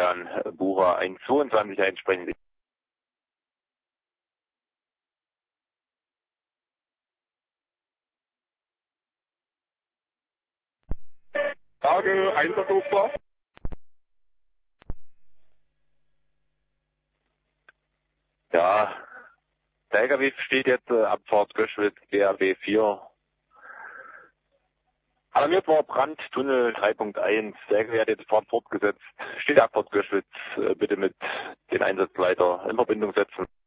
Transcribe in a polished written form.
Julian Bucher 122 einsprechen. Frage, Einsatzhofer. Ja, der LKW steht jetzt Abfahrt Göschwitz, GAB 4. Alarmiert war Brand, Tunnel 3.1. Der LKW hat jetzt Fahrt fortgesetzt. Steht Abfahrt Göschwitz, bitte mit den Einsatzleiter in Verbindung setzen.